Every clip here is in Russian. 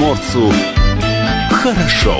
Черноморцу хорошо.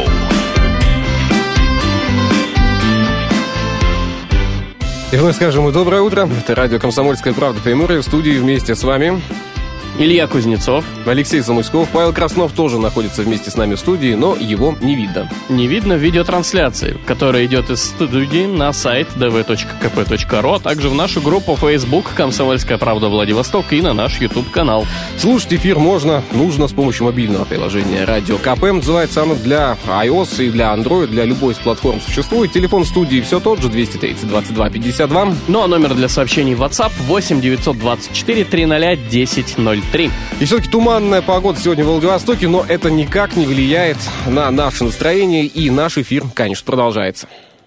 И вновь скажем доброе утро. Это радио «Комсомольская правда» Приморье. В студии вместе с вами Илья Кузнецов, Алексей Самуськов. Павел Краснов тоже находится вместе с нами в студии, но его не видно. Не видно в видеотрансляции, которая идет из студии на сайт dv.kp.ru, а также в нашу группу Facebook «Комсомольская правда Владивосток» и на наш YouTube-канал. Слушать эфир нужно с помощью мобильного приложения «Радио КП». Называется оно для iOS и для Android, для любой из платформ существует. Телефон студии все тот же, 230 22 52. Ну а номер для сообщений в WhatsApp 8 924 300 1003. И все-таки туманная погода сегодня в Владивостоке, но это никак не влияет на наше настроение, и наш эфир, конечно, продолжается.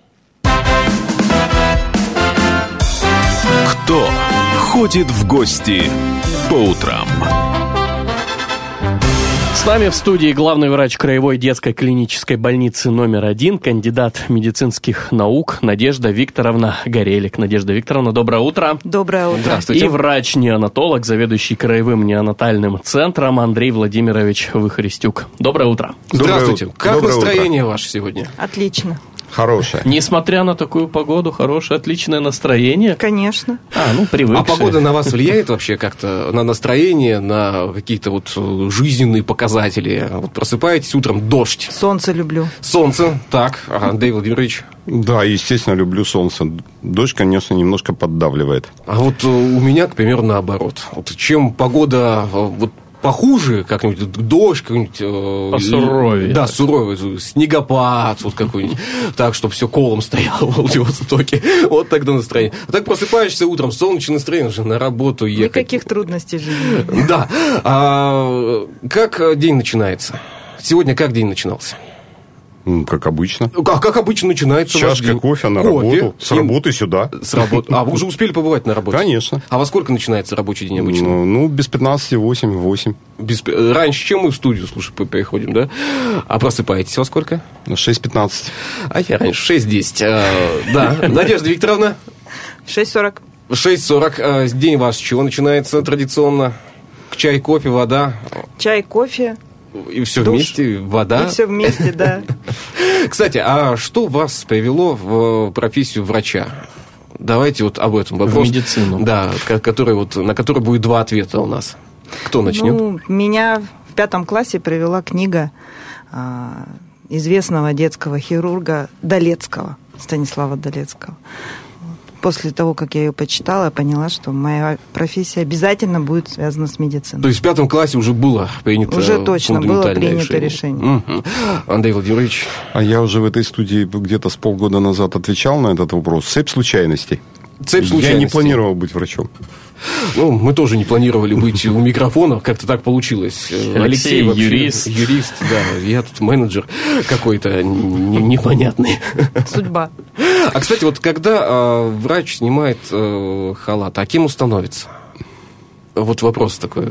Кто ходит в гости по утрам? С нами в студии главный врач Краевой детской клинической больницы номер 1, кандидат медицинских наук Надежда Викторовна Горелик. Надежда Викторовна, доброе утро. Доброе утро. Здравствуйте. И врач-неонатолог, заведующий Краевым неонатальным центром Андрей Владимирович Выхарестюк. Доброе утро. Здравствуйте. Как Доброе настроение утро. ваше сегодня? Отлично. Хорошая. Несмотря на такую погоду, хорошее, отличное настроение. Конечно. Привыкшие. А погода на вас влияет вообще как-то на настроение, на какие-то вот жизненные показатели? Вот просыпаетесь утром, дождь. Солнце люблю. Солнце, так, Андрей Владимирович. Да, естественно, люблю солнце. Дождь, конечно, немножко поддавливает. А вот у меня, к примеру, наоборот. Вот чем погода похуже, как-нибудь дождь, какой-нибудь... Посуровее. Да, суровый, снегопад вот какой-нибудь, так, чтобы все колом стояло в Владивостоке. Вот тогда настроение. А так просыпаешься утром, солнечное настроение, уже на работу ехать. Никаких трудностей в жизни. Да. Как день начинается? Сегодня как день начинался? Как обычно. Как обычно начинается ваш Чашка день? кофе на работу. С работы сюда. С работы. А вы уже успели побывать на работе? Конечно. А во сколько начинается рабочий день обычно? Ну, без 15, 8. Раньше, чем мы в студию, слушай, приходим, да? А просыпаетесь во сколько? 6:15. А я раньше 6:10. Да. Надежда Викторовна? 6:40. 6:40. День ваш с чего начинается традиционно? Чай, кофе, вода? Чай, кофе. И все душ. вместе, вода? И все вместе, да. Кстати, а что вас привело в профессию врача? Давайте вот об этом вопрос. В медицину. Да, на который будет два ответа у нас. Кто начнет? Меня в 5 классе привела книга известного детского хирурга Долецкого, Станислава Долецкого. После того, как я ее почитала, я поняла, что моя профессия обязательно будет связана с медициной. То есть в 5 классе уже было принято уже точно было фундаментальное принято решение. Угу. Андрей Владимирович. А я уже в этой студии где-то с полгода назад отвечал на этот вопрос. Цепь случайностей. Я не планировал быть врачом. Мы тоже не планировали быть у микрофона, как-то так получилось. Алексей вообще юрист, да, я тут менеджер какой-то непонятный. Судьба. А, кстати, вот когда врач снимает халат, а кем он становится? Вот вопрос такой.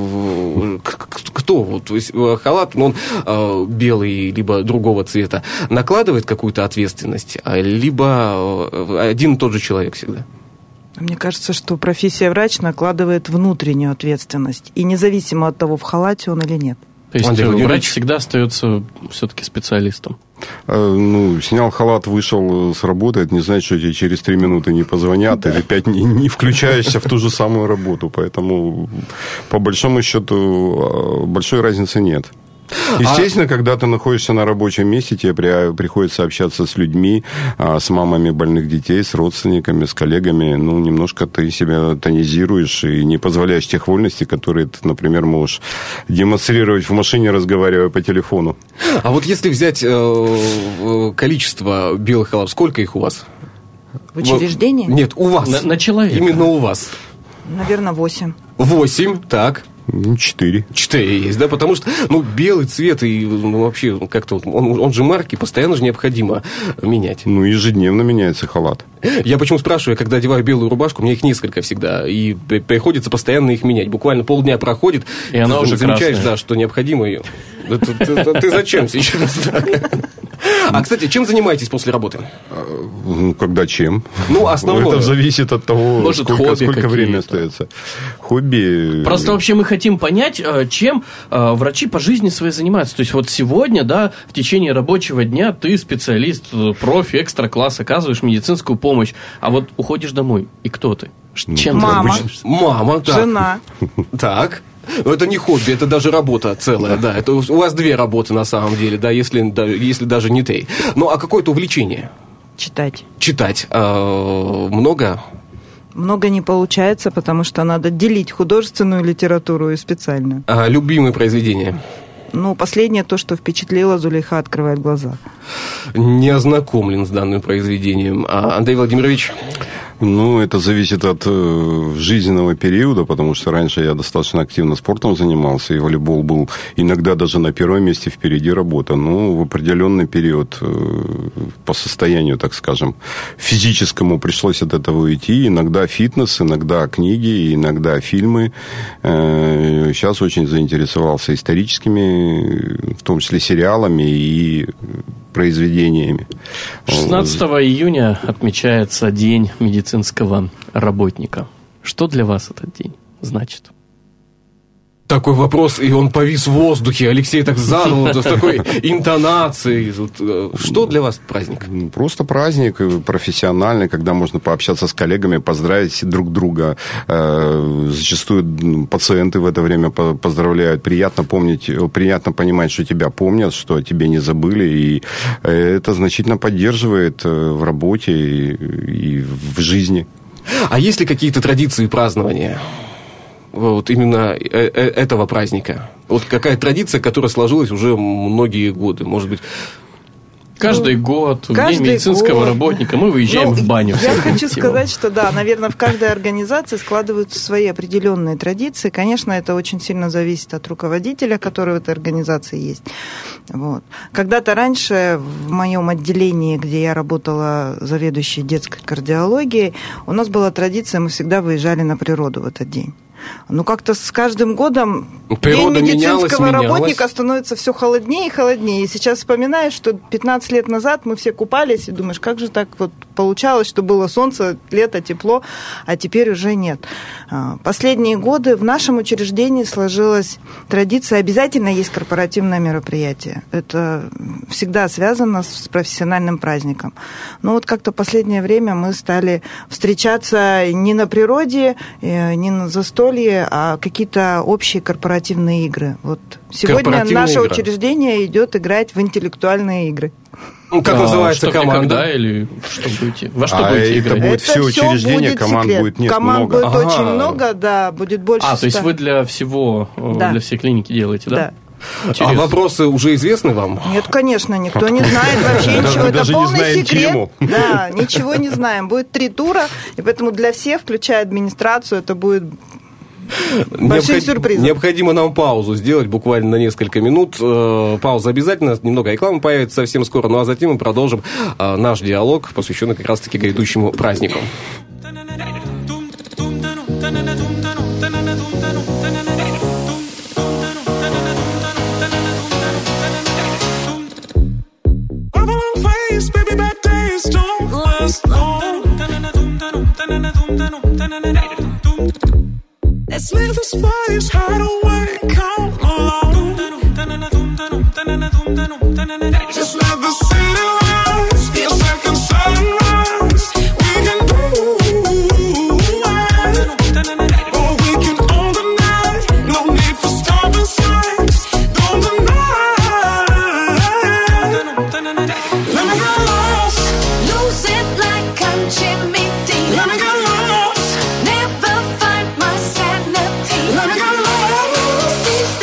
Кто? Халат, он белый, либо другого цвета, накладывает какую-то ответственность, либо один и тот же человек всегда? Мне кажется, что профессия врач накладывает внутреннюю ответственность. И независимо от того, в халате он или нет. То есть врач всегда остается все-таки специалистом. Снял халат, вышел с работы, это не значит, что тебе через 3 минуты не позвонят, или 5 не включаешься в ту же самую работу. Поэтому, по большому счету, большой разницы нет. Естественно, когда ты находишься на рабочем месте, тебе приходится общаться с людьми, с мамами больных детей, с родственниками, с коллегами. Немножко ты себя тонизируешь и не позволяешь тех вольностей, которые ты, например, можешь демонстрировать в машине, разговаривая по телефону. А вот если взять количество белых халатов, сколько их у вас? В учреждении? Нет, у вас. На человека. Именно у вас. Наверное, 8. 8, так. 4. 4 есть, да, потому что, белый цвет и вообще как-то он же марки, постоянно же необходимо менять. Ежедневно меняется халат. Я почему спрашиваю, когда одеваю белую рубашку, у меня их несколько всегда, и приходится постоянно их менять. Буквально полдня проходит, и она уже замечаешь, красная. да, что необходимо ее Ты зачем сейчас? А, кстати, чем занимаетесь после работы? Когда чем? Основное. Это зависит от того, может, сколько времени остается. Хобби... Просто вообще мы хотим понять, чем врачи по жизни своей занимаются. То есть вот сегодня, да, в течение рабочего дня ты специалист, профи, экстра-класс, оказываешь медицинскую помощь, а вот уходишь домой, и кто ты? Чем Мама. ты занимаешься? Мама, так. Жена. Так. Это не хобби, это даже работа целая, да. Это у вас 2 работы на самом деле, да, если даже не 3. Ну, а какое-то увлечение? Читать. Читать. Много? Много не получается, потому что надо делить художественную литературу и специальную. Любимые произведения? Последнее то, что впечатлило, Зулейха открывает глаза. Не ознакомлен с данным произведением. Андрей Владимирович? Это зависит от жизненного периода, потому что раньше я достаточно активно спортом занимался, и волейбол был иногда даже на первом месте, впереди работа. В определенный период по состоянию, так скажем, физическому пришлось от этого уйти. Иногда фитнес, иногда книги, иногда фильмы. Сейчас очень заинтересовался историческими, в том числе сериалами и произведениями. 16 июня отмечается День медицинского работника. Что для вас этот день значит? Такой вопрос, и он повис в воздухе. Алексей так задал, с такой интонацией. Что для вас праздник? Просто праздник профессиональный, когда можно пообщаться с коллегами, поздравить друг друга. Зачастую пациенты в это время поздравляют. Приятно понимать, что тебя помнят, что о тебе не забыли. И это значительно поддерживает в работе и в жизни. А есть ли какие-то традиции празднования? Вот именно этого праздника. Вот какая традиция, которая сложилась уже многие годы, может быть. Каждый год, в День медицинского работника, мы выезжаем в баню. Я хочу сказать, что да, наверное, в каждой организации складываются свои определенные традиции. Конечно, это очень сильно зависит от руководителя, который в этой организации есть. Вот. Когда-то раньше в моем отделении, где я работала заведующей детской кардиологией, у нас была традиция, мы всегда выезжали на природу в этот день. Как-то с каждым годом природа День медицинского менялась. работника становится все холоднее и холоднее. И сейчас вспоминаешь, что 15 лет назад мы все купались, и думаешь, как же так вот получалось, что было солнце, лето, тепло, а теперь уже нет. Последние годы в нашем учреждении сложилась традиция, обязательно есть корпоративное мероприятие. Это всегда связано с профессиональным праздником. Но как-то последнее время мы стали встречаться не на природе, не на застолье, а какие-то общие корпоративные игры. Сегодня наше учреждение идет играть в интеллектуальные игры. Как называется команда? Когда или что будете? Во что будете играть? Это будет все учреждение, команд будет много. Команд будет очень много, да, будет больше 100. То есть вы для всего, для всей клиники делаете, да? А вопросы уже известны вам? Нет, конечно, никто не знает вообще ничего. Это полный секрет. Да, ничего не знаем. Будет 3 тура, и поэтому для всех, включая администрацию, это будет большим сюрпризом. Необходимо нам паузу сделать буквально на несколько минут. Пауза обязательно, немного рекламы появится совсем скоро, а затем мы продолжим наш диалог, посвященный как раз-таки грядущему празднику. Let's leave the space, hide away, come along. Just let the city lights be a second sunrise. We can do it, or we can own the night. No need for stopping signs. Don't deny. Let me get lost, lose it like I'm Jimmy Dean. let me get lost. Never find my sanity. Let me get lost. See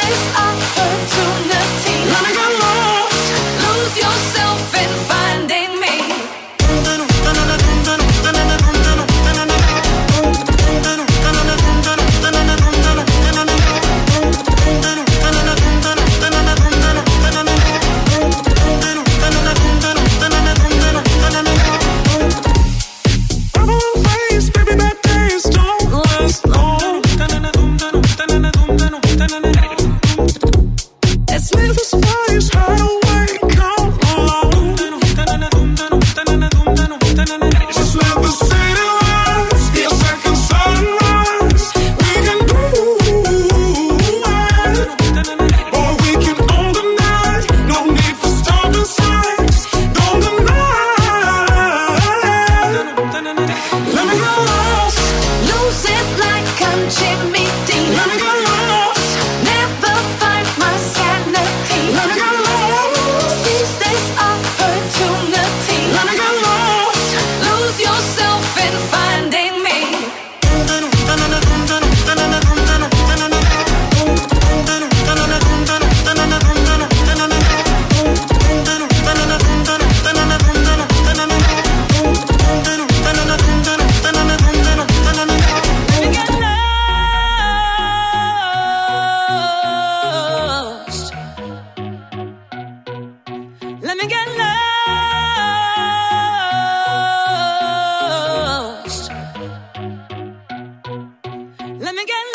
get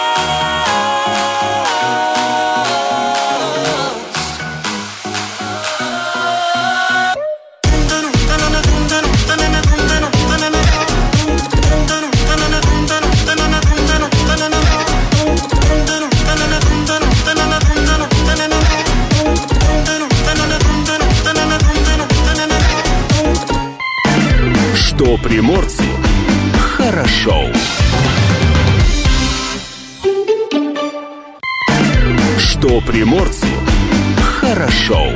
lost. Что приморцу хорошо. Что приморцу хорошо.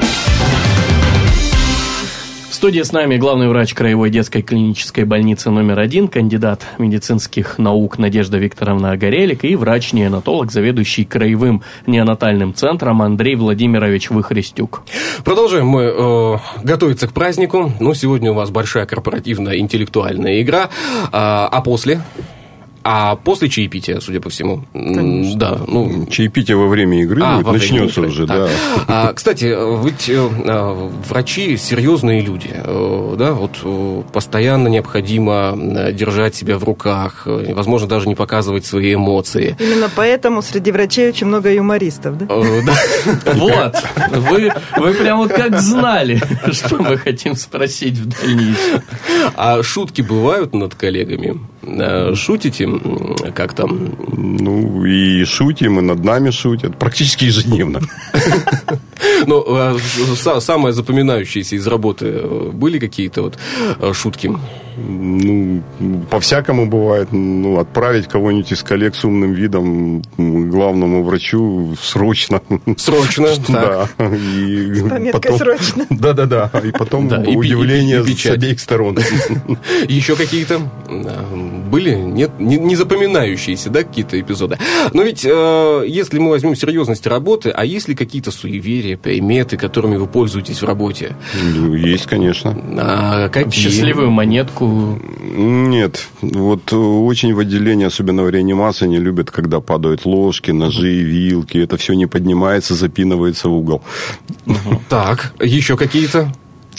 В студии с нами главный врач Краевой детской клинической больницы номер 1, кандидат медицинских наук Надежда Викторовна Огорелик и врач-неонатолог, заведующий Краевым неонатальным центром Андрей Владимирович Выхрестюк. Продолжаем мы готовиться к празднику. Ну, сегодня у вас большая корпоративная интеллектуальная игра. А после чаепития, судя по всему. Конечно. Да, ну... Чаепитие во время игры во начнется время игры. уже, Так. да. Кстати, ведь врачи серьезные люди, да, вот постоянно необходимо держать себя в руках, возможно, даже не показывать свои эмоции. Именно поэтому среди врачей очень много юмористов, да? Вот, вы прям вот как знали, что мы хотим спросить в дальнейшем. А шутки бывают над коллегами? Шутите как-то? Ну, и шутим, и над нами шутят. Практически ежедневно. Ну, самое запоминающееся из работы были какие-то вот шутки? Ну, по-всякому бывает. Ну, отправить кого-нибудь из коллег с умным видом главному врачу срочно. Срочно, Да. так. И С пометкой потом... «срочно». Да. И потом Да, и удивление с печать. обеих сторон. Еще какие-то были? Нет, не запоминающиеся, да, какие-то эпизоды? Но ведь, если мы возьмем серьезность работы, а есть ли какие-то суеверия, приметы, которыми вы пользуетесь в работе? Ну, есть, конечно. Какие? Счастливую монетку. Нет, вот очень в отделении, особенно в реанимации, не любят, когда падают ложки, ножи, вилки. Это все не поднимается, запинывается в угол. Так, еще какие-то?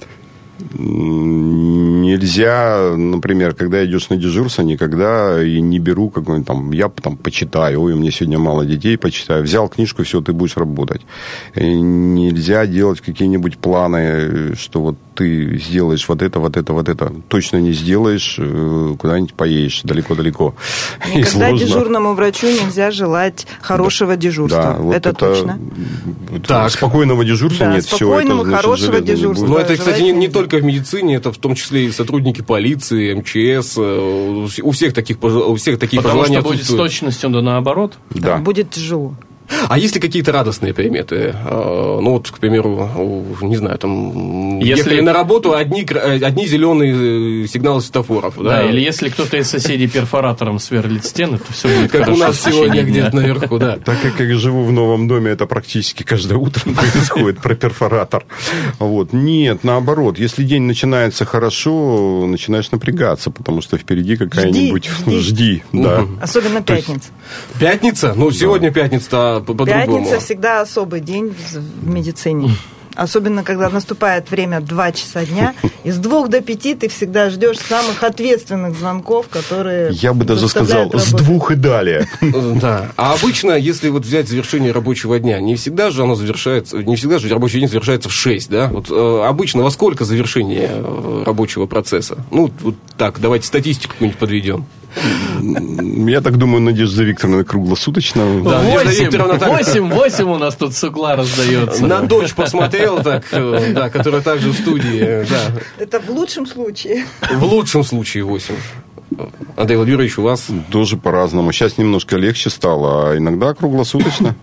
Нельзя, например, когда идешь на дежурство, никогда и не беру какой-нибудь там, я там почитаю, ой, у меня сегодня мало детей, почитаю. Взял книжку, все, ты будешь работать. Нельзя делать какие-нибудь планы, что вот ты сделаешь вот это. Точно не сделаешь, куда-нибудь поедешь далеко-далеко. Никогда дежурному врачу нельзя желать хорошего дежурства. Да, вот это точно. Так. Спокойного дежурства Да, нет. Всё, спокойного, это, значит, хорошего железно не дежурства. будет. Ну, это, кстати, желательно не делать. только в медицине, это в том числе и сотрудники полиции, МЧС. У всех такие Потому пожелания что будет с отсутствуют. точностью да наоборот. Да. Будет тяжело. А есть ли какие-то радостные приметы? Ну, вот, к примеру, не знаю, там, ехали на работу, одни зеленые сигналы светофоров. Да, или если кто-то из соседей перфоратором сверлит стены, то все будет как хорошо. у нас в течение сегодня дня. где-то наверху, да. Так как я живу в новом доме, это практически каждое утро происходит про перфоратор. Вот. Нет, наоборот, если день начинается хорошо, начинаешь напрягаться, потому что впереди какая-нибудь... Жди. Да. Особенно пятница. Пятница? Ну, сегодня пятница по-другому. Пятница всегда особый день в медицине. Особенно, когда наступает время 2 часа дня, и с 2 до 5 ты всегда ждешь самых ответственных звонков, которые Я бы даже сказал, заставляют с работать. 2 и далее. Да. А обычно, если вот взять завершение рабочего дня, не всегда же рабочий день завершается в 6, да? Вот обычно во сколько завершение рабочего процесса? Ну, вот так, давайте статистику какую-нибудь подведем. Я так думаю, Надежда Викторовна круглосуточно. Да, Надежда Викторовна так- 8 у нас тут с угла раздается. На дочь посмотрел, так, да, которая также в студии. Да. Это в лучшем случае. В лучшем случае 8. Андрей Владимирович, у вас? Тоже по-разному. Сейчас немножко легче стало, а иногда круглосуточно.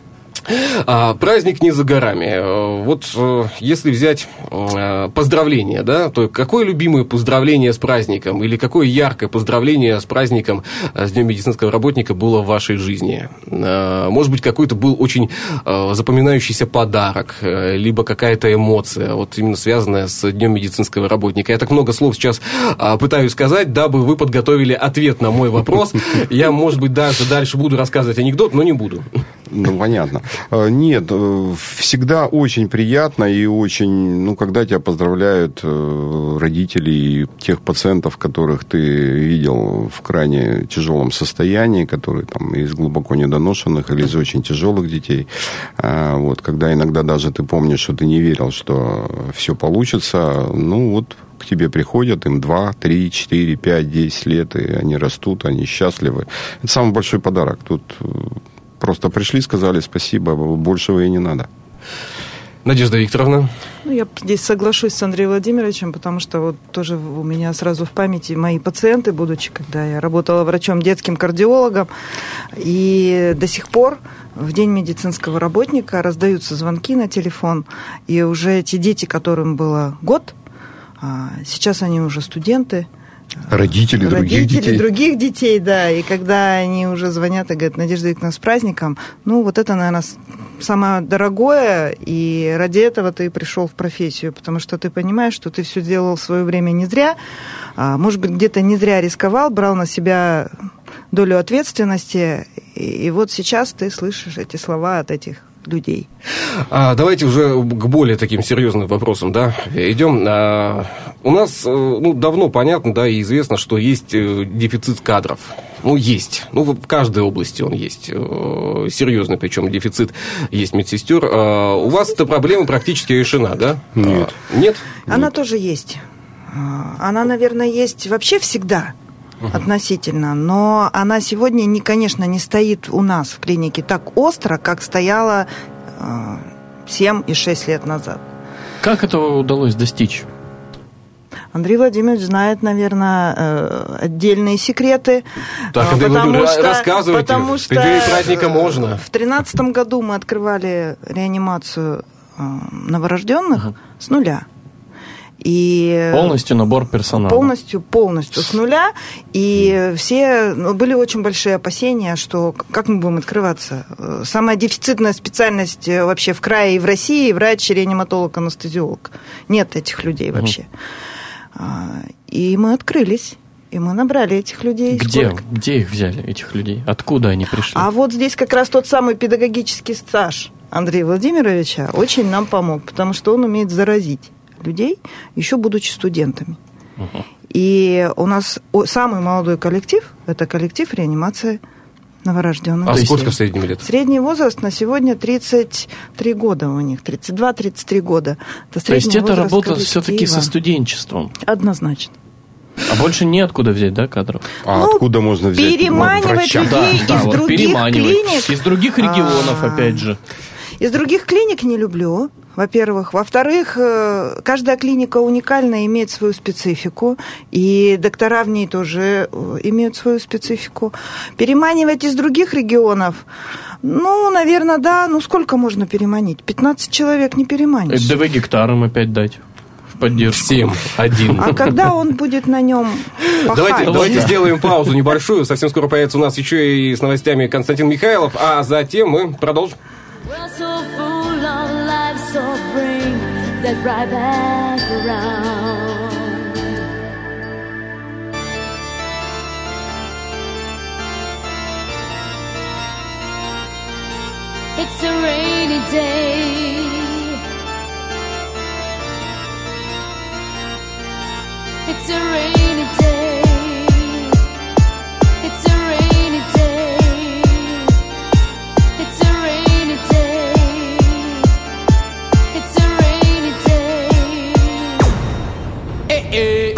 Праздник не за горами. Вот если взять поздравление, да, то какое любимое поздравление с праздником или какое яркое поздравление с праздником, с Днем медицинского работника было в вашей жизни? Может быть, какой-то был очень запоминающийся подарок, либо какая-то эмоция, вот именно связанная с Днем медицинского работника. Я так много слов сейчас пытаюсь сказать, дабы вы подготовили ответ на мой вопрос. Я, может быть, даже дальше буду рассказывать анекдот, но не буду. Ну, понятно. Нет, всегда очень приятно и очень, когда тебя поздравляют родители тех пациентов, которых ты видел в крайне тяжелом состоянии, которые там из глубоко недоношенных или из очень тяжелых детей. Вот, когда иногда даже ты помнишь, что ты не верил, что все получится, к тебе приходят, им 2, 3, 4, 5, 10 лет, и они растут, они счастливы. Это самый большой подарок. Тут просто пришли, сказали спасибо, большего и не надо. Надежда Викторовна. Я здесь соглашусь с Андреем Владимировичем, потому что вот тоже у меня сразу в памяти мои пациенты, будучи, когда я работала врачом, детским кардиологом, и до сих пор в День медицинского работника раздаются звонки на телефон, и уже те дети, которым было год, сейчас они уже студенты. Родители других детей, да. И когда они уже звонят и говорят: Надежда Викторовна, с праздником, вот это, наверное, самое дорогое, и ради этого ты пришел в профессию, потому что ты понимаешь, что ты все делал в свое время не зря, может быть, где-то не зря рисковал, брал на себя долю ответственности, и вот сейчас ты слышишь эти слова от этих людей. Давайте уже к более таким серьезным вопросам, идем. У нас давно понятно, и известно, что есть дефицит кадров. Есть. В каждой области он есть. Серьезный, причем дефицит есть медсестер. У вас эта проблема практически решена, да? Нет. Нет? Она тоже есть. Она, наверное, есть вообще всегда. Относительно, но она сегодня, конечно, не стоит у нас в клинике так остро, как стояла 7 и 6 лет назад. Как этого удалось достичь? Андрей Владимирович знает, наверное, отдельные секреты. Так, Андрей Владимирович, рассказывайте. В преддверии праздника можно. В 2013 году мы открывали реанимацию новорожденных с нуля. И полностью набор персонала. Полностью с нуля. И все были очень большие опасения, что как мы будем открываться. Самая дефицитная специальность вообще в крае и в России — врач-реаниматолог, анестезиолог. Нет этих людей вообще. И мы открылись. И мы набрали этих людей. Где их взяли, этих людей? Откуда они пришли? А вот здесь как раз тот самый педагогический стаж Андрея Владимировича очень нам помог, потому что он умеет заразить людей, еще будучи студентами. И у нас самый молодой коллектив – это коллектив реанимации новорожденных. А сколько в среднем лет? Средний возраст на сегодня 33 года у них, 32-33 года. То есть это работа все-таки со студенчеством? Однозначно. А больше неоткуда взять, кадров? Откуда можно взять переманивать людей из других клиник. Из других регионов, опять же. Из других клиник не люблю, во-первых. Во-вторых, каждая клиника уникальна, имеет свою специфику, и доктора в ней тоже имеют свою специфику. Переманивать из других регионов, наверное, да. Сколько можно переманить? 15 человек не переманишь. ДВ гектарам опять дать. Поддержку. Всем один. А когда он будет на нем пахать? Давайте сделаем паузу небольшую. Совсем скоро появится у нас еще и с новостями Константин Михайлов, а затем мы продолжим. We're so full of life, so bring that right back around. It's a rainy day. It's a rainy day. It's a rainy day. It's a rainy day. It's a rainy day. Hey, hey.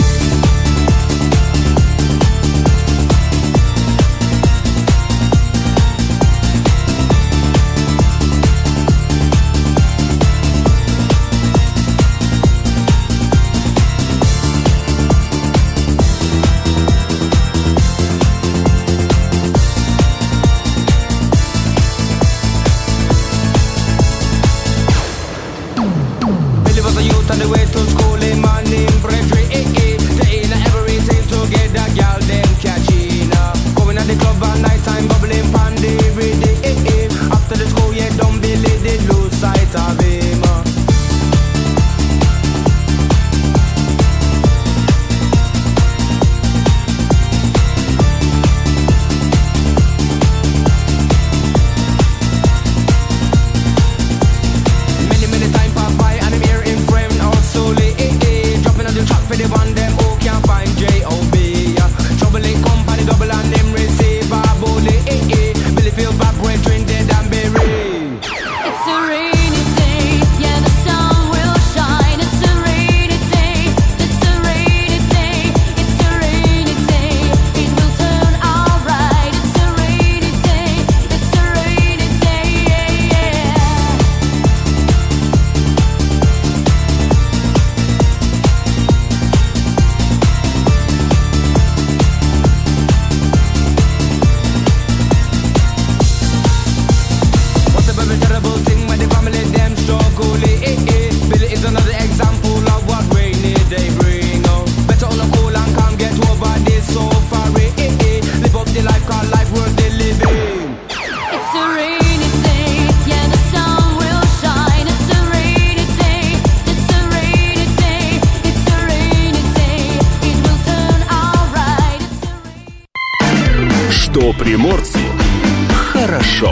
приморцу хорошо.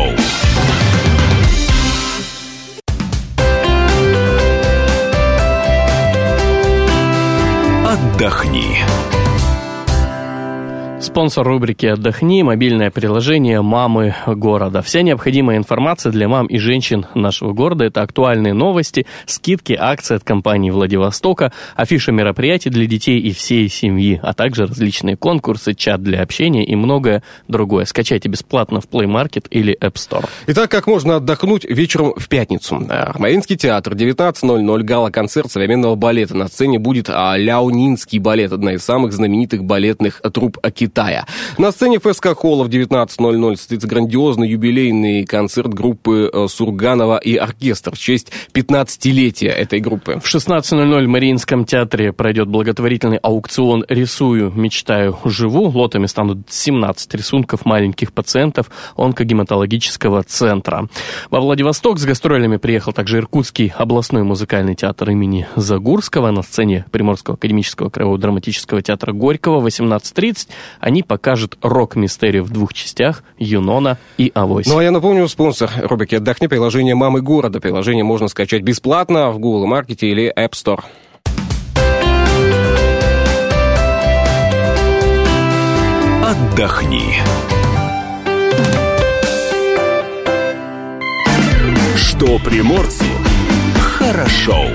Отдохни. Спонсор рубрики «Отдохни» – мобильное приложение «Мамы города». Вся необходимая информация для мам и женщин нашего города – это актуальные новости, скидки, акции от компании «Владивостока», афиша мероприятий для детей и всей семьи, а также различные конкурсы, чат для общения и многое другое. Скачайте бесплатно в Play Market или App Store. Итак, как можно отдохнуть вечером в пятницу? Мариинский театр, 19:00, гала-концерт современного балета. На сцене будет Ляонинский балет, одна из самых знаменитых балетных труп Китая. На сцене ФСК Холла в 19:00 состоится грандиозный юбилейный концерт группы Сурганова и оркестр в честь 15-летия этой группы. В 16:00 в Мариинском театре пройдет благотворительный аукцион «Рисую, мечтаю, живу». Лотами станут 17 рисунков маленьких пациентов онкогематологического центра. Во Владивосток с гастролями приехал также Иркутский областной музыкальный театр имени Загурского. На сцене Приморского академического краевого драматического театра Горького в 18:30 они покажут рок-мистерию в 2 частях «Юнона» и «Авось». Ну, а я напомню, спонсор рубрики «Отдохни» — приложение «Мамы города». Приложение можно скачать бесплатно в Google Market или App Store. Отдохни. Что приморцу хорошо.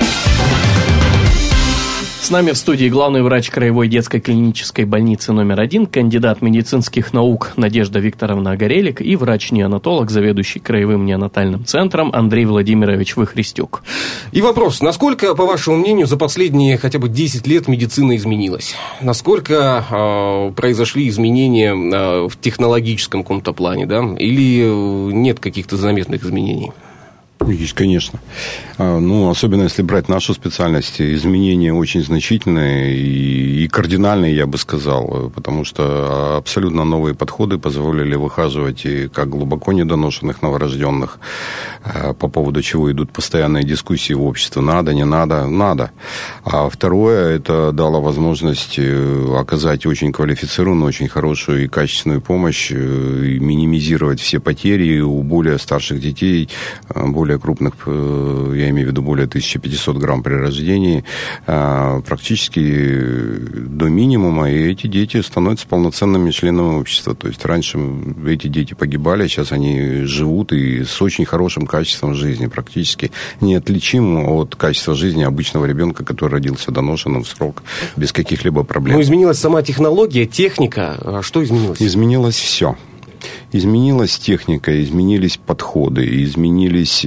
С нами в студии главный врач Краевой детской клинической больницы номер 1, кандидат медицинских наук Надежда Викторовна Горелик и врач-неонатолог, заведующий Краевым неонатальным центром Андрей Владимирович Выхрестюк. И вопрос, насколько, по вашему мнению, за последние хотя бы 10 лет медицина изменилась? Насколько произошли изменения в технологическом каком-то плане, да? Или нет каких-то заметных изменений? Есть, конечно. Ну, особенно если брать нашу специальность, изменения очень значительные и кардинальные, я бы сказал, потому что абсолютно новые подходы позволили выхаживать и как глубоко недоношенных новорожденных, по поводу чего идут постоянные дискуссии в обществе. Надо, не надо, надо. А второе, это дало возможность оказать очень квалифицированную, очень хорошую и качественную помощь, и минимизировать все потери у более старших детей, более крупных, я имею в виду более 1500 грамм при рождении, практически до минимума, и эти дети становятся полноценными членами общества. То есть раньше эти дети погибали, сейчас они живут и с очень хорошим качеством жизни, практически неотличим от качества жизни обычного ребенка, который родился доношенным в срок, без каких-либо проблем. Ну, изменилась сама технология, техника. Что изменилось? Изменилось все. Изменилась техника, изменились подходы, изменились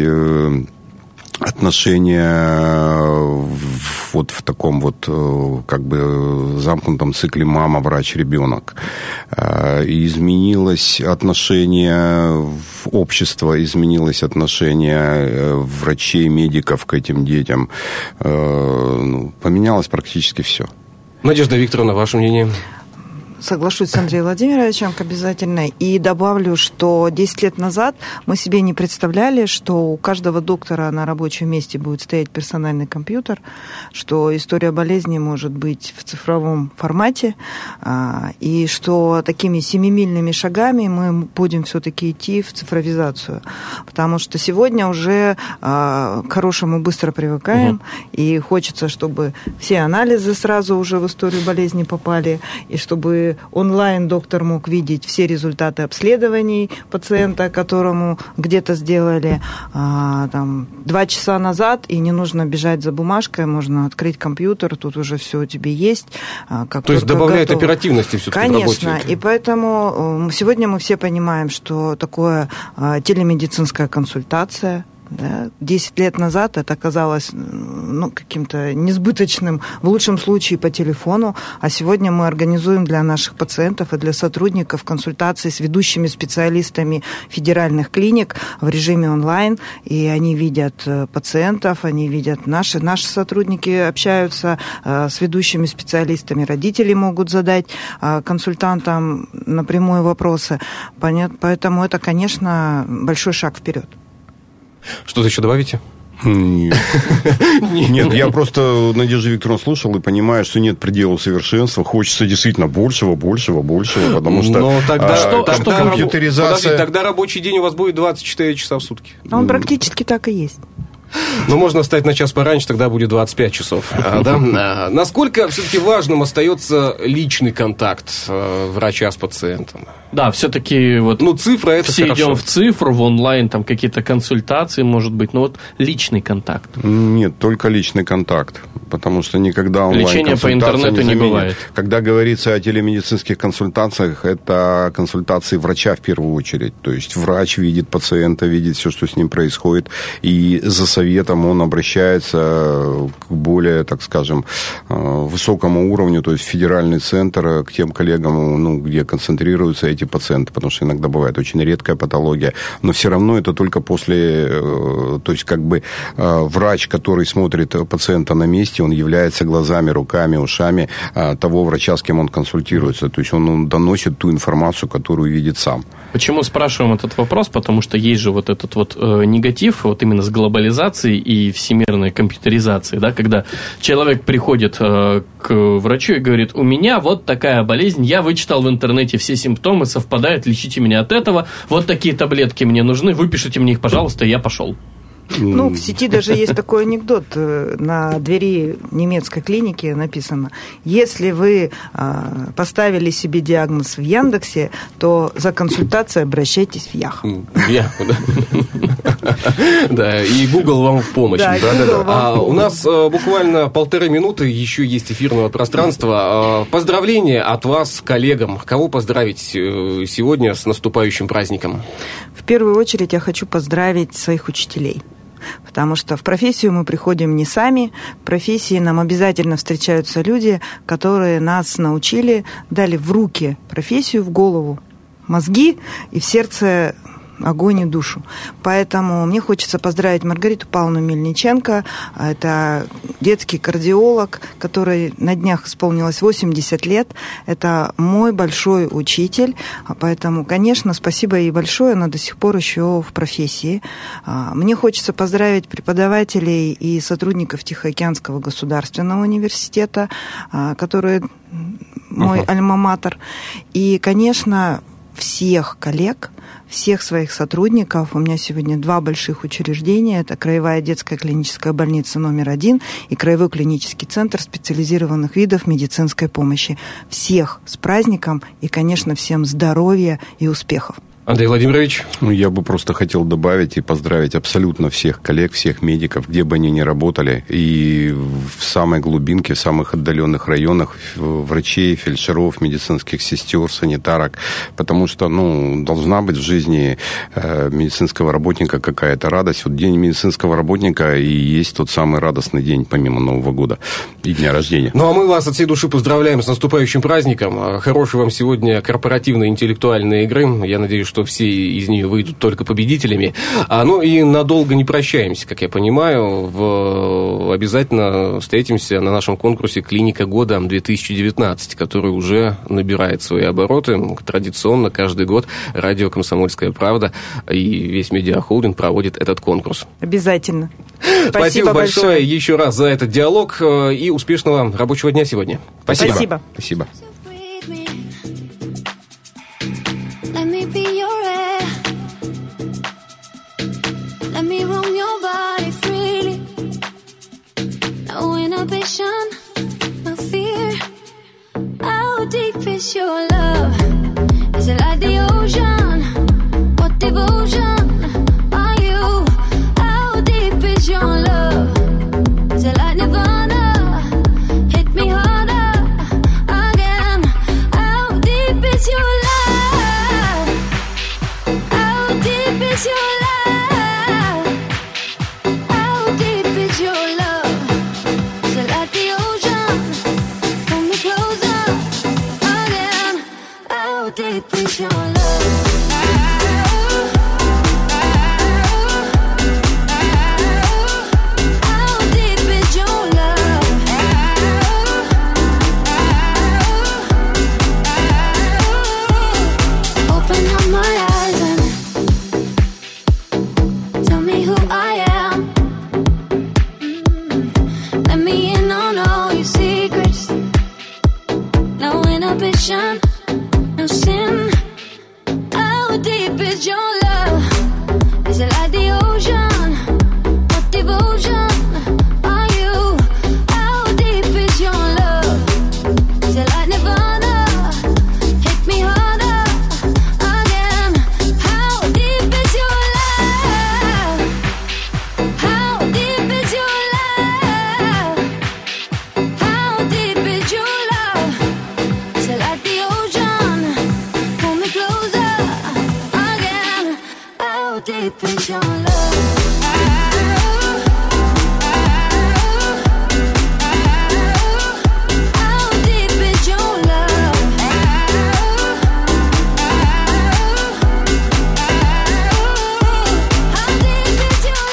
отношения вот в таком вот как бы замкнутом цикле мама-врач-ребенок. Изменилось отношение в общество, изменилось отношение врачей, медиков к этим детям. Поменялось практически все. Надежда Викторовна, ваше мнение? Соглашусь с Андреем Владимировичем обязательно. И добавлю, что 10 лет назад мы себе не представляли, что у каждого доктора на рабочем месте будет стоять персональный компьютер, что история болезни может быть в цифровом формате, и что такими семимильными шагами мы будем все-таки идти в цифровизацию. Потому что сегодня уже к хорошему быстро привыкаем, и хочется, чтобы все анализы сразу уже в историю болезни попали, и чтобы онлайн доктор мог видеть все результаты обследований пациента, которому где-то сделали 2 часа назад, и не нужно бежать за бумажкой, можно открыть компьютер, тут уже все у тебя есть. То есть добавляет оперативности все-таки в работе. Конечно, и поэтому сегодня мы все понимаем, что такое телемедицинская консультация. Да? 10 лет назад это казалось каким-то несбыточным, в лучшем случае по телефону, а сегодня мы организуем для наших пациентов и для сотрудников консультации с ведущими специалистами федеральных клиник в режиме онлайн, и они видят пациентов, они видят наши сотрудники общаются с ведущими специалистами, родители могут задать консультантам напрямую вопросы, поэтому это, конечно, большой шаг вперед. Что-то еще добавите? Нет, я просто Надежду Викторовну слушал и понимаю, что нет предела совершенства. Хочется действительно большего, потому что Но тогда компьютеризация... Подожди, тогда рабочий день у вас будет 24 часа в сутки. А он практически так и есть. Ну, можно встать на час пораньше, тогда будет 25 часов. Да? Насколько все-таки важным остается личный контакт врача с пациентом? Да, все-таки вот цифра это все хорошо. идем в цифру, в онлайн, там какие-то консультации, может быть, но вот личный контакт. Нет, только личный контакт, потому что никогда Лечение по интернету не заменит. бывает. Когда говорится о телемедицинских консультациях, это консультации врача в первую очередь. То есть врач видит пациента, видит все, что с ним происходит, и за советом он обращается к более, так скажем, высокому уровню, то есть в федеральный центр, к тем коллегам, где концентрируются эти пациенты, потому что иногда бывает очень редкая патология, но все равно это только после, то есть врач, который смотрит пациента на месте, он является глазами, руками, ушами того врача, с кем он консультируется, то есть он доносит ту информацию, которую видит сам. Почему спрашиваем этот вопрос? Потому что есть же вот этот вот негатив, вот именно с глобализацией и всемирной компьютеризацией, да, когда человек приходит к врачу и говорит: у меня вот такая болезнь, я вычитал в интернете все симптомы, совпадают, лечите меня от этого, вот такие таблетки мне нужны, выпишите мне их, пожалуйста, и я пошел. В сети даже есть такой анекдот. На двери немецкой клиники написано: если вы поставили себе диагноз в Яндексе, то за консультацией обращайтесь в Яху. Да, и Google вам в помощь. У нас буквально 1,5 минуты, еще есть эфирного пространства. Поздравления от вас коллегам. Кого поздравить сегодня с наступающим праздником? В первую очередь я хочу поздравить своих учителей. Потому что в профессию мы приходим не сами. В профессии нам обязательно встречаются люди, которые нас научили, дали в руки профессию, в голову мозги и в сердце огонь и душу. Поэтому мне хочется поздравить Маргариту Павловну Мельниченко. Это детский кардиолог, который на днях исполнилось 80 лет. Это мой большой учитель. Поэтому, конечно, спасибо ей большое. Она до сих пор еще в профессии. Мне хочется поздравить преподавателей и сотрудников Тихоокеанского государственного университета, которые мой альма-матер. И, конечно, всех коллег, всех своих сотрудников. У меня сегодня 2 больших учреждения. Это Краевая детская клиническая больница номер 1 и Краевой клинический центр специализированных видов медицинской помощи. Всех с праздником и, конечно, всем здоровья и успехов. Андрей Владимирович? Я бы просто хотел добавить и поздравить абсолютно всех коллег, всех медиков, где бы они ни работали, и в самой глубинке, в самых отдаленных районах, врачей, фельдшеров, медицинских сестер, санитарок, потому что, должна быть в жизни медицинского работника какая-то радость. Вот день медицинского работника и есть тот самый радостный день, помимо Нового года и дня рождения. Ну, а мы вас от всей души поздравляем с наступающим праздником. Хорошей вам сегодня корпоративной интеллектуальной игры. Я надеюсь, что все из нее выйдут только победителями. И надолго не прощаемся, как я понимаю. Обязательно встретимся на нашем конкурсе «Клиника года 2019», который уже набирает свои обороты. Традиционно каждый год радио «Комсомольская правда» и весь медиахолдинг проводит этот конкурс. Обязательно. Спасибо большое еще раз за этот диалог и успешного рабочего дня сегодня. Спасибо. Спасибо. Let me be your air. Let me roam your body freely. No inhibition, no fear. How deep is your love? Is it like the ocean? What devotion are you? How deep is your love? Is it like Nirvana? Hit me harder again. How deep is your love? Is your love? How deep is your love? Is it like the ocean? Pull me closer again. How deep is your love? How deep is your love? Open up my eyes and Is it like the ocean? What devotion are you? How deep is your love? Is it like Nirvana? Hit me harder again. How deep is your love? How deep is your love? How deep is your love? Is it like the ocean? Pull me closer again. How deep is your love? How deep is your love? How deep is your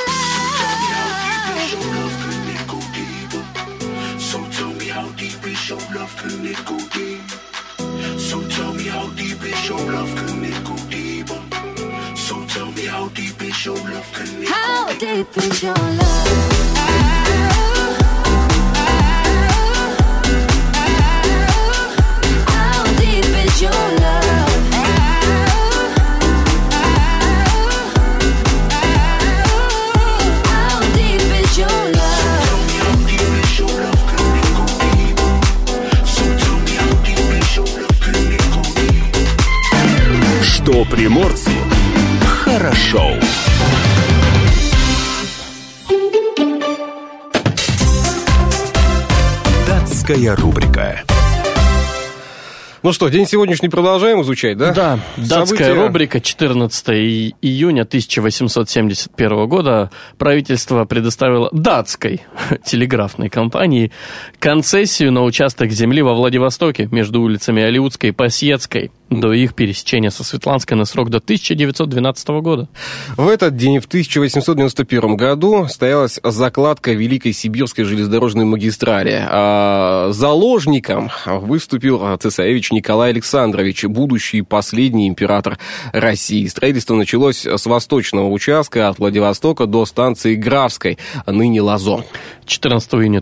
love? So tell me how deep is your love, can it go deep? So tell me how deep is your love, can it go deeper? So tell me how deep is your love, can it go How deeper? deep is your love? How deep is your love? How deep is your love? Tell me how deep is your love, can it go deeper? So tell me how deep is your love, can it go deeper? Что приморцу хорошо. Датская рубрика. Ну что, день сегодняшний продолжаем изучать, да? Да, датская События. рубрика, 14 июня 1871 года правительство предоставило датской телеграфной компании концессию на участок земли во Владивостоке между улицами Алиутской и Пасьецкой до их пересечения со Светланской на срок до 1912 года. В этот день, в 1891 году, состоялась закладка Великой Сибирской железнодорожной магистрали. Заложником выступил цесаревич Николай Александрович, будущий и последний император России. Строительство началось с восточного участка от Владивостока до станции Графской, ныне Лазо. 14 июня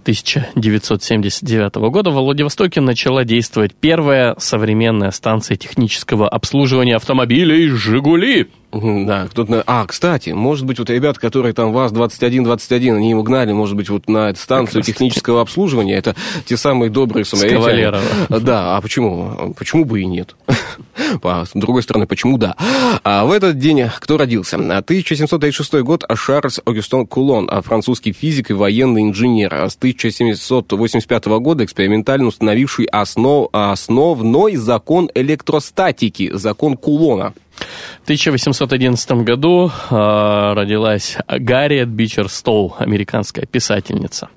1979 года во Владивостоке начала действовать первая современная станция технического обслуживания автомобилей «Жигули». Да, кто-то... кстати, может быть, вот ребята, которые там ВАЗ-2121, они его гнали, может быть, вот на эту станцию технического обслуживания, это те самые добрые самаритяне. Кавалерова. Да, а почему? Почему бы и нет? С другой стороны, почему да? В этот день кто родился? 1736 год Шарль Огюстен Кулон, французский физик и военный инженер. С 1785 года экспериментально установивший основной закон электростатики, закон Кулона. В 1811 году родилась Гарриет Бичер Стоу, американская писательница.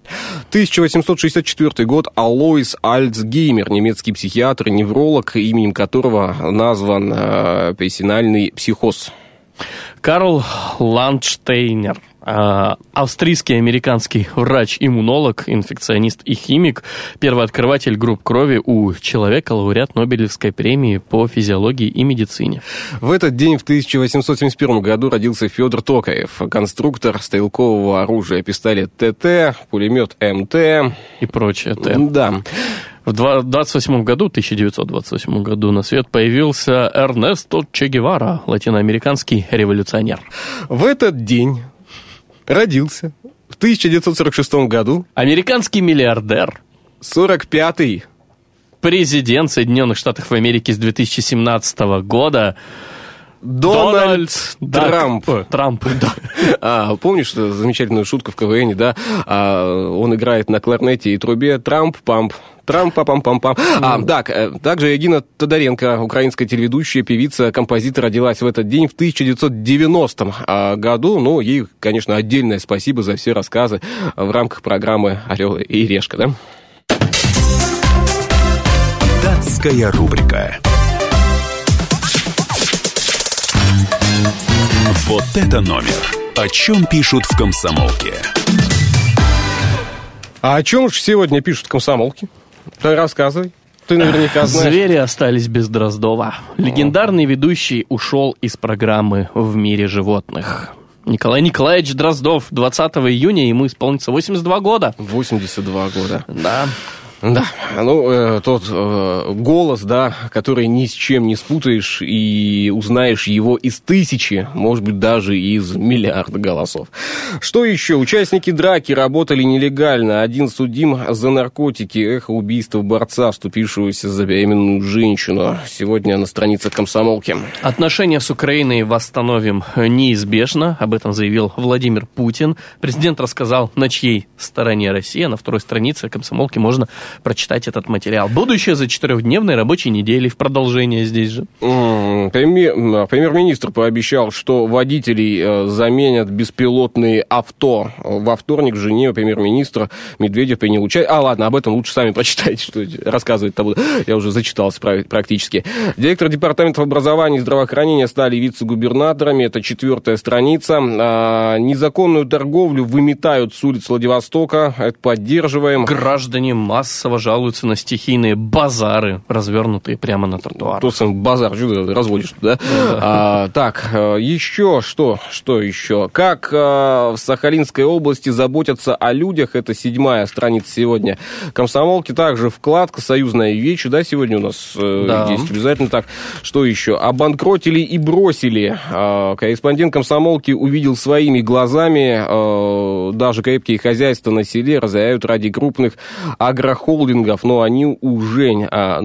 1864 год Алоис Альцгеймер, немецкий психиатр и невролог, именем которого назван персональный психоз. Карл Ландштейнер, австрийский американский врач-иммунолог, инфекционист и химик, первооткрыватель групп крови у человека, лауреат Нобелевской премии по физиологии и медицине. В этот день, в 1871 году, родился Федор Токарев, конструктор стрелкового оружия, пистолет ТТ, пулемет МТ И прочее. Да. В 1928 году на свет появился Эрнесто Че Гевара, латиноамериканский революционер. В этот день родился в 1946 году Американский миллиардер, 45-й президент Соединенных Штатов Америки с 2017 года Дональд Трамп. Трамп, да. Помнишь замечательную шутку в КВН, да? Он играет на кларнете и трубе. Трамп-памп. Трамп-пам-пам-пам. Также Егина Тодоренко, украинская телеведущая, певица, композитор, родилась в этот день в 1990 году. Ну, ей, конечно, отдельное спасибо за все рассказы в рамках программы «Орел и решка», да? Датская рубрика. Вот это номер. О чем пишут в «Комсомолке». А о чем же сегодня пишут комсомолки? Ты рассказывай. Ты наверняка знаешь. Звери остались без Дроздова. Легендарный ведущий ушел из программы «В мире животных». Николай Николаевич Дроздов, 20 июня ему исполнится 82 года. 82 года. Да. Да, тот голос, да, который ни с чем не спутаешь и узнаешь его из тысячи, может быть, даже из миллиарда голосов. Что еще? Участники драки работали нелегально. Один судим за наркотики. Эхо убийства борца, вступившегося за беременную женщину. Сегодня на странице «Комсомолки». Отношения с Украиной восстановим неизбежно. Об этом заявил Владимир Путин. Президент рассказал, на чьей стороне Россия. На второй странице «Комсомолки» можно прочитать этот материал. Будущее за 4-дневной рабочей недели. В продолжение здесь же. Премьер-министр пообещал, что водителей заменят беспилотные авто. Во вторник в Женеве премьер-министр Медведев принял участие. Ладно, об этом лучше сами прочитайте, что рассказывать-то буду. Я уже зачитался практически. Директор департамента образования и здравоохранения стали вице-губернаторами. Это 4-я страница. Незаконную торговлю выметают с улиц Владивостока. Это поддерживаем. Граждане массово жалуются на стихийные базары, развернутые прямо на тротуарах. Тот самый базар, что ты разводишь, да? Так, еще что? Что еще? Как в Сахалинской области заботятся о людях? Это 7-я страница сегодня. Комсомолки также вкладка «Союзная вечь», да, сегодня у нас есть обязательно так. Что еще? Обанкротили и бросили. Корреспондент «Комсомолки» увидел своими глазами, даже крепкие хозяйства на селе разоряют ради крупных агрохолдингов, но они уже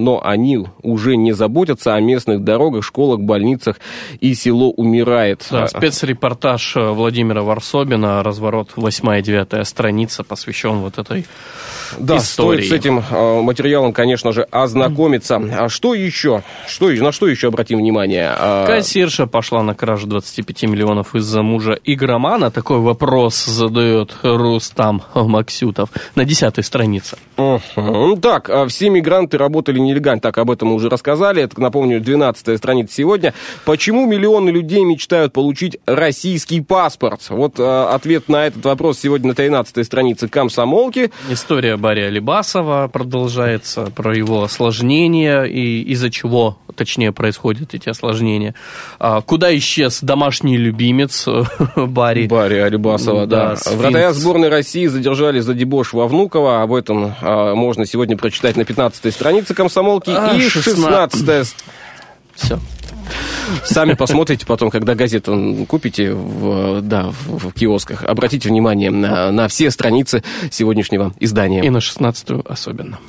не заботятся о местных дорогах, школах, больницах, и село умирает. Да, спецрепортаж Владимира Варсобина, разворот 8 и 9 страница, посвящен вот этой истории. Стоит с этим материалом, конечно же, ознакомиться. А что еще? На что еще обратим внимание? Кассирша пошла на кражу 25 миллионов из-за мужа игромана. Такой вопрос задает Рустам Максютов на 10 странице. Так, все мигранты работали нелегально. Так, об этом мы уже рассказали. Это, напомню, 12 страница сегодня. Почему миллионы людей мечтают получить российский паспорт? Вот ответ на этот вопрос сегодня на 13 странице «Комсомолки». История Барри Алибасова продолжается, про его осложнения и из-за чего, точнее, происходят эти осложнения. Куда исчез домашний любимец Барри Алибасова, да. Вратаря сборной России задержали за дебош во Внуково. Об этом можно сегодня прочитать на 15 странице «Комсомолки». И 16-я. Все. Сами посмотрите потом, когда газету купите в киосках. Обратите внимание на все страницы сегодняшнего издания. И на 16-ю особенно.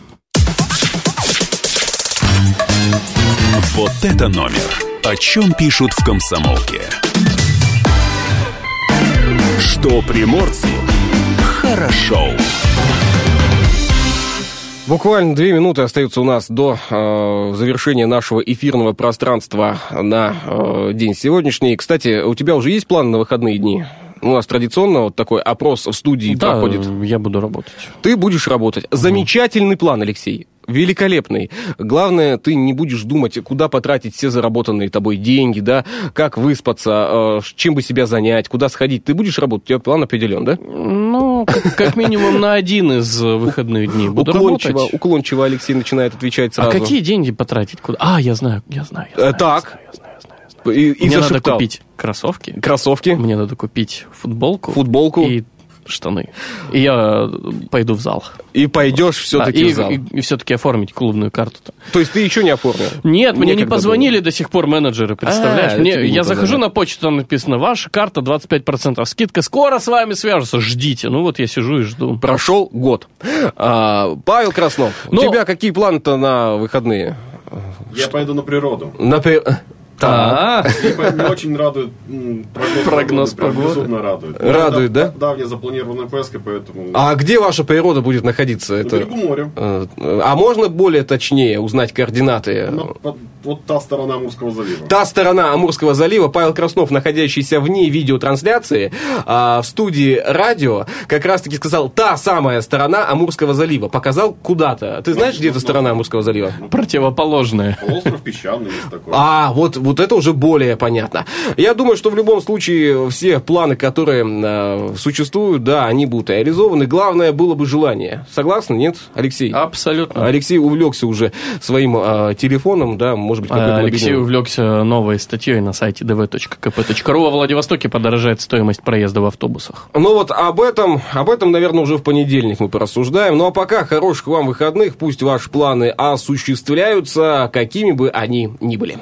Вот это номер. О чем пишут в «Комсомолке». Что приморцу хорошо. Буквально 2 минуты остаются у нас до завершения нашего эфирного пространства на день сегодняшний. Кстати, у тебя уже есть план на выходные дни? У нас традиционно вот такой опрос в студии проходит. Да, я буду работать. Ты будешь работать. Замечательный план, Алексей. Великолепный. Главное, ты не будешь думать, куда потратить все заработанные тобой деньги, да, как выспаться, чем бы себя занять, куда сходить. Ты будешь работать, у тебя план определен, да? Ну, как минимум на один из выходных дней буду работать. Уклончиво Алексей начинает отвечать сразу. А какие деньги потратить? Куда? Я знаю. Так. Мне надо купить кроссовки. Мне надо купить футболку. И штаны. И я пойду в зал. И пойдешь все-таки в зал. И все-таки оформить клубную карту-то. То есть ты еще не оформил? Нет, мне не позвонили до сих пор менеджеры, представляешь? Я захожу на почту, там написано, ваша карта 25% скидка, скоро с вами свяжутся, ждите. Ну вот я сижу и жду. Прошел год. Павел Краснов, у тебя какие планы-то на выходные? Я пойду на природу. Меня очень радует прогноз погоды. Безумно радует. Радует, да? Да, мне запланирована поездка, поэтому... А где ваша природа будет находиться? На берегу моря. А можно более точнее узнать координаты? Вот та сторона Амурского залива. Та сторона Амурского залива. Павел Краснов, находящийся вне видеотрансляции, в студии радио, как раз-таки сказал, та самая сторона Амурского залива. Показал куда-то. Ты знаешь, где эта сторона Амурского залива? Противоположная. Остров Песчаный есть такой. Вот вот это уже более понятно. Я думаю, что в любом случае все планы, которые существуют, да, они будут реализованы. Главное было бы желание. Согласны, нет, Алексей? Абсолютно. Алексей увлекся уже своим телефоном, да, может быть, какой-то Алексей увлекся новой статьей на сайте dv.kp.ru. Во Владивостоке подорожает стоимость проезда в автобусах. Ну вот об этом, наверное, уже в понедельник мы порассуждаем. Ну а пока хороших вам выходных, пусть ваши планы осуществляются, какими бы они ни были.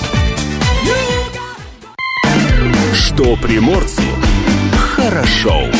Что приморцу хорошо.